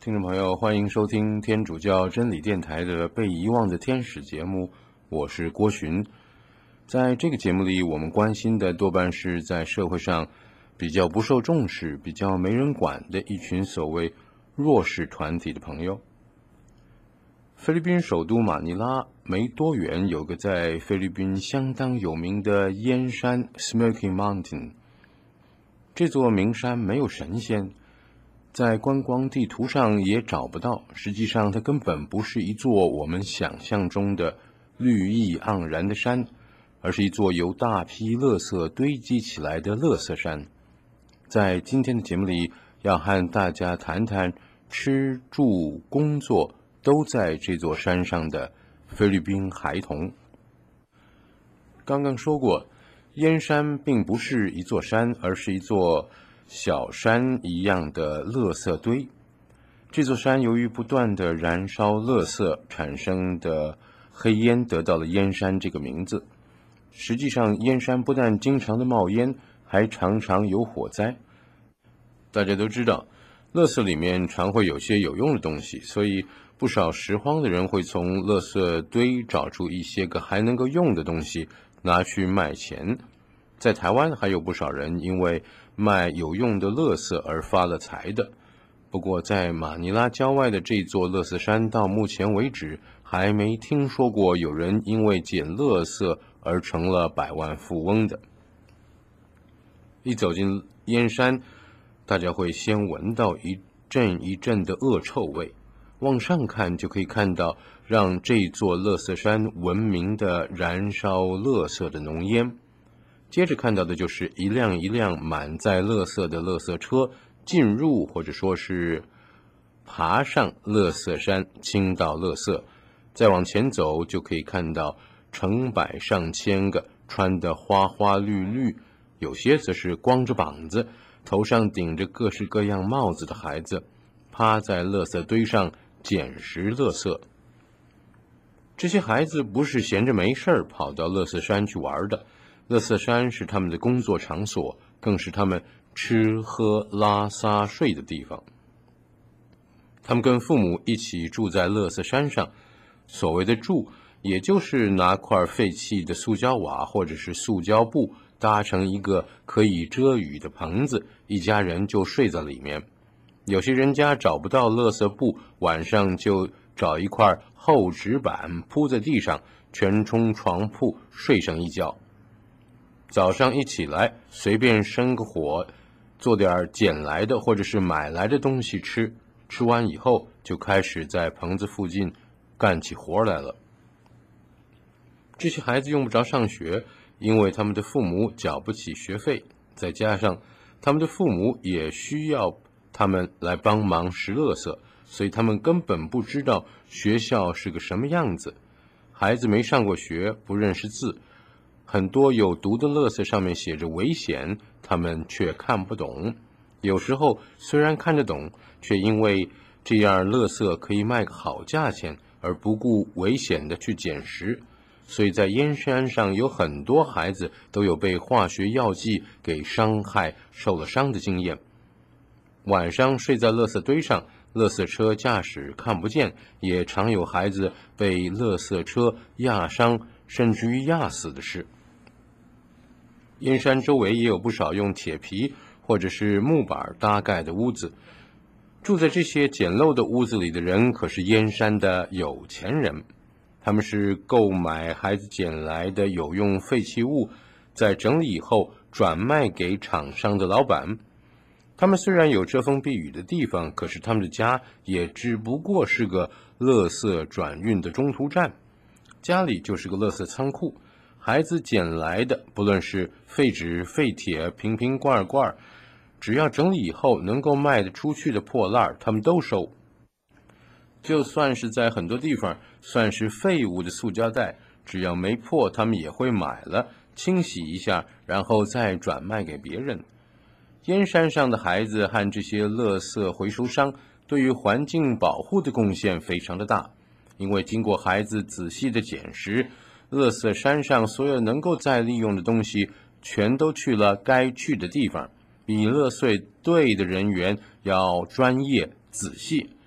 听众朋友，欢迎收听天主教真理电台的被遗忘的天使节目，我是郭寻。在这个节目里，我们关心的多半是在社会上比较不受重视、比较没人管的一群所谓弱势团体的朋友。菲律宾首都马尼拉没多远有个在菲律宾相当有名的烟山 Smoky Mountain。 这座名山没有神仙，在观光地图上也找不到，实际上它根本不是一座我们想象中的绿意盎然的山，而是一座由大批垃圾堆积起来的垃圾山。在今天的节目里，要和大家谈谈吃住工作都在这座山上的菲律宾孩童。刚刚说过，烟山并不是一座山，而是一座小山一样的垃圾堆。这座山由于不断的燃烧垃圾产生的黑烟得到了烟山这个名字。实际上，烟山不但经常的冒烟，还常常有火灾。大家都知道，垃圾里面常会有些有用的东西，所以不少拾荒的人会从垃圾堆找出一些个还能够用的东西拿去卖钱。在台湾还有不少人因为卖有用的垃圾而发了财的。不过在马尼拉郊外的这座垃圾山，到目前为止还没听说过有人因为捡垃圾而成了百万富翁的。一走进烟山，大家会先闻到一阵一阵的恶臭味，往上看就可以看到让这座垃圾山闻名的燃烧垃圾的浓烟。接着看到的就是一辆一辆满载垃圾的垃圾车进入或者说是爬上垃圾山倾倒垃圾。再往前走就可以看到成百上千个穿得花花绿绿，有些则是光着膀子，头上顶着各式各样帽子的孩子，趴在垃圾堆上捡拾垃圾。这些孩子不是闲着没事跑到垃圾山去玩的，垃圾山是他们的工作场所，更是他们吃喝拉撒睡的地方。他们跟父母一起住在垃圾山上，所谓的住，也就是拿块废弃的塑胶瓦或者是塑胶布搭成一个可以遮雨的棚子，一家人就睡在里面。有些人家找不到垃圾布，晚上就找一块厚纸板铺在地上，全冲床铺睡上一觉。早上一起来，随便生个火，做点捡来的或者是买来的东西吃，吃完以后就开始在棚子附近干起活来了。这些孩子用不着上学，因为他们的父母缴不起学费，再加上他们的父母也需要他们来帮忙拾垃圾，所以他们根本不知道学校是个什么样子。孩子没上过学，不认识字，很多有毒的垃圾上面写着危险，他们却看不懂。有时候虽然看得懂，却因为这样垃圾可以卖个好价钱，而不顾危险的去捡拾。所以在烟山上有很多孩子都有被化学药剂给伤害、受了伤的经验。晚上睡在垃圾堆上，垃圾车驾驶看不见，也常有孩子被垃圾车压伤，甚至于压死的事。烟山周围也有不少用铁皮或者是木板搭盖的屋子，住在这些简陋的屋子里的人可是烟山的有钱人。他们是购买孩子捡来的有用废弃物，在整理以后转卖给厂商的老板。他们虽然有遮风避雨的地方，可是他们的家也只不过是个垃圾转运的中途站，家里就是个垃圾仓库。孩子捡来的，不论是废纸、废铁、瓶瓶罐罐，只要整理以后能够卖得出去的破烂，他们都收。就算是在很多地方算是废物的塑胶袋，只要没破，他们也会买了，清洗一下，然后再转卖给别人。烟山上的孩子和这些垃圾回收商对于环境保护的贡献非常的大，因为经过孩子仔细的捡拾，垃圾山上所有能够再利用的东西全都去了该去的地方，比垃圾队的人员要专业仔细。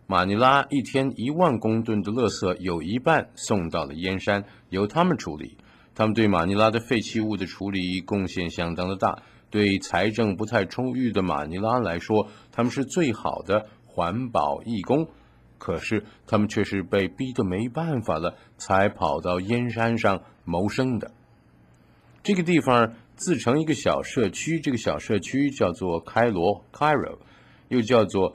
马尼拉一天1万公吨的垃圾有一半送到了燕山，由他们处理。他们对马尼拉的废弃物的处理贡献相当的大，对财政不太充裕的马尼拉来说，他们是最好的环保义工。可是他们却是被逼得没办法了，才跑到燕山上谋生的。这个地方自成一个小社区，这个小社区叫做开罗 Cairo， 又叫做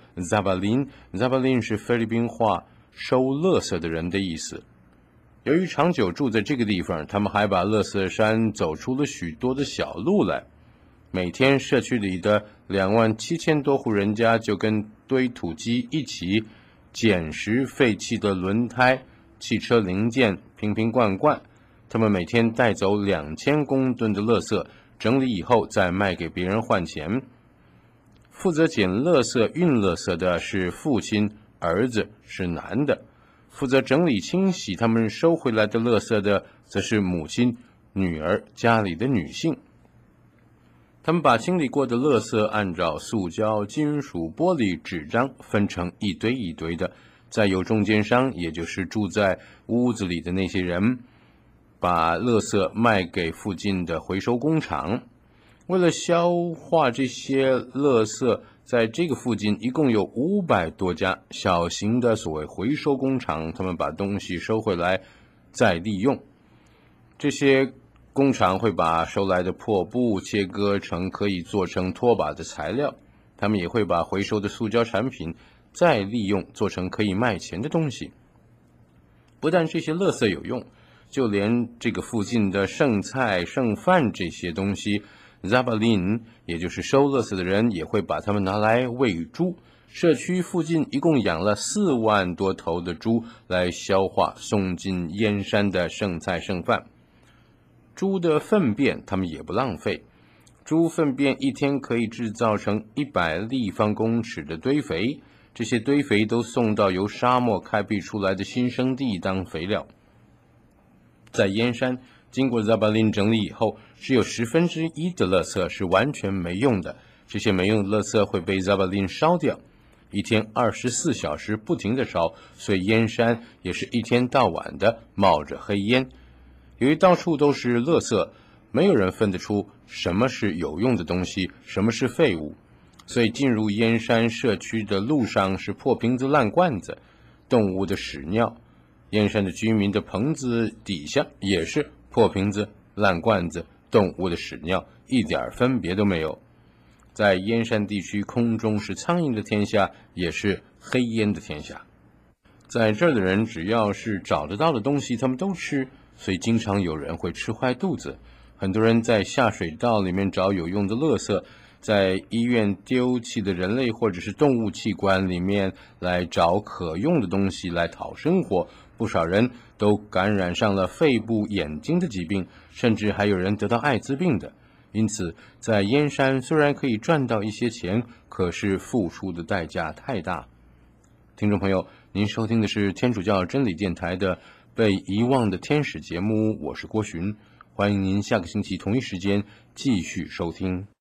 Zabalin 是菲律宾话收垃圾的人的意思。由于长久住在这个地方，他们还把垃圾山走出了许多的小路来。每天社区里的27000多户人家就跟堆土机一起捡拾废弃的轮胎、汽车零件、瓶瓶罐罐。他们每天带走2000公吨的垃圾，整理以后再卖给别人换钱。负责捡垃圾、运垃圾的是父亲，儿子是男的；负责整理清洗他们收回来的垃圾的，则是母亲、女儿，家里的女性。他们把清理过的垃圾按照塑胶、金属、玻璃、纸张分成一堆一堆的，再由中间商，也就是住在屋子里的那些人，把垃圾卖给附近的回收工厂。为了消化这些垃圾，在这个附近一共有500多家小型的所谓回收工厂，他们把东西收回来再利用。这些工厂会把收来的破布切割成可以做成拖把的材料，他们也会把回收的塑胶产品再利用做成可以卖钱的东西。不但这些垃圾有用，就连这个附近的剩菜剩饭这些东西， Zabalin 也就是收垃圾的人也会把它们拿来喂猪。社区附近一共养了4万多头的猪来消化送进燕山的剩菜剩饭。猪的粪便他们也不浪费，猪粪便一天可以制造成100立方公尺的堆肥，这些堆肥都送到由沙漠开辟出来的新生地当肥料。在燕山，经过 Zabalin 整理以后，只有1/10的垃圾是完全没用的，这些没用的垃圾会被 Zabalin 烧掉，一天24小时不停地烧，所以燕山也是一天到晚的冒着黑烟。由于到处都是垃圾，没有人分得出什么是有用的东西，什么是废物，所以进入燕山社区的路上是破瓶子烂罐子，动物的屎尿。燕山的居民的棚子底下也是破瓶子烂罐子，动物的屎尿，一点分别都没有。在燕山地区，空中是苍蝇的天下，也是黑烟的天下。在这儿的人只要是找得到的东西他们都吃，所以经常有人会吃坏肚子。很多人在下水道里面找有用的垃圾，在医院丢弃的人类或者是动物器官里面来找可用的东西来讨生活。不少人都感染上了肺部、眼睛的疾病，甚至还有人得到艾滋病的。因此在燕山虽然可以赚到一些钱，可是付出的代价太大。听众朋友，您收听的是天主教真理电台的被遗忘的天使节目，我是郭寻，欢迎您下个星期同一时间继续收听。